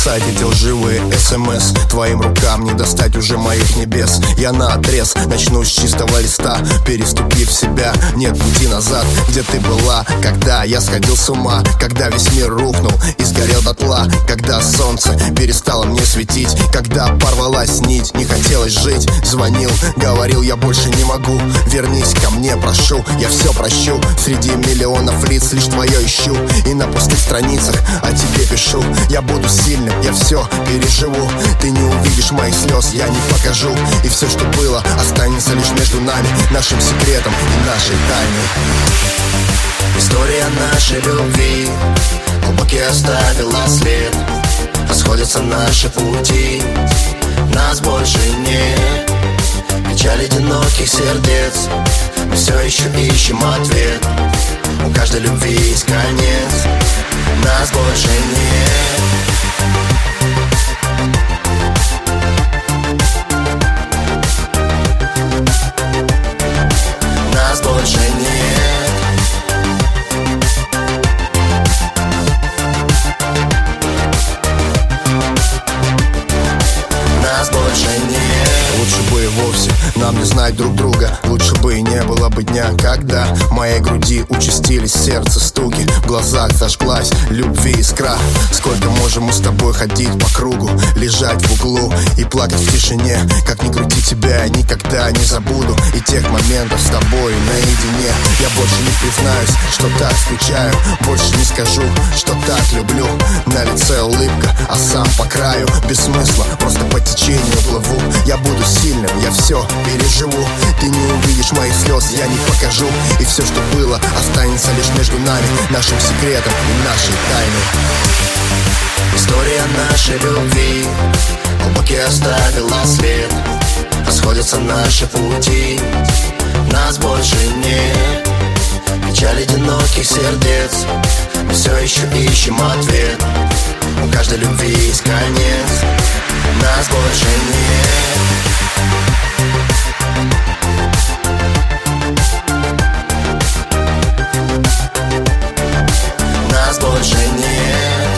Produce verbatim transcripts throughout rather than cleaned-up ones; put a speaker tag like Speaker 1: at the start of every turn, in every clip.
Speaker 1: бросать эти лживые смс. Твоим рукам не достать уже моих небес. Я наотрез начну с чистого листа, переступив себя, нет пути назад. Где ты была, когда я сходил с ума, когда весь мир рухнул и сгорел дотла, когда солнце перестало мне светить, когда порвалась нить, не хотелось жить. Звонил, говорил, я больше не могу. Вернись ко мне, прошу, я все прощу. Среди миллионов лиц лишь твое ищу, и на пустых страницах о тебе пишу. Я буду сильным, я все переживу. Ты не увидишь моих слез, я не покажу. И все, что было, останется лишь между нами, нашим секретом и нашей тайной.
Speaker 2: История нашей любви глубокий оставила след. Расходятся наши пути, нас больше нет. Печаль одиноких сердец, мы все еще ищем ответ. У каждой любви есть конец, нас больше нет. Нас больше нет. Нас больше нет.
Speaker 1: Лучше бы и вовсе нам не знать друг друга. Лучше бы и не было бы дня, когда в моей груди участились сердце стуки, в глазах зажглась любви искра. Сколько можем мы с тобой ходить по кругу, лежать в углу и плакать в тишине. Как ни крути, тебя я никогда не забуду, и тех моментов с тобой наедине. Я больше не признаюсь, что так скучаю, больше не скажу, что так люблю. На лице улыбка, а сам по краю без смысла, просто по течению плыву. Я буду сильным, я все переживу. Ты не увидишь моих слез, я не покажу. И все, что было, останется лишь между нами, нашим секретом и нашей тайной.
Speaker 2: История нашей любви глубокий оставила след. Расходятся наши пути, нас больше нет. Печаль одиноких сердец, мы все еще ищем ответ. У каждой любви есть конец, нас больше нет. Нас больше нет.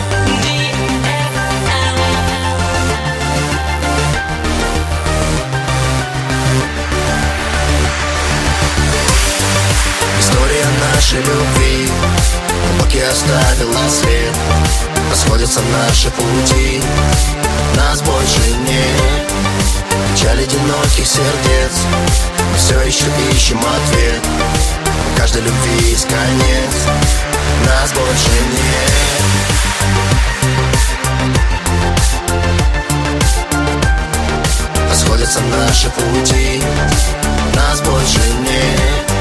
Speaker 2: История нашей любви глубокий оставила след. Расходятся наши пути, нас больше нет. Печаль одиноких сердец, мы все еще ищем ответ. У каждой любви есть конец, нас больше нет. Расходятся наши пути, нас больше нет.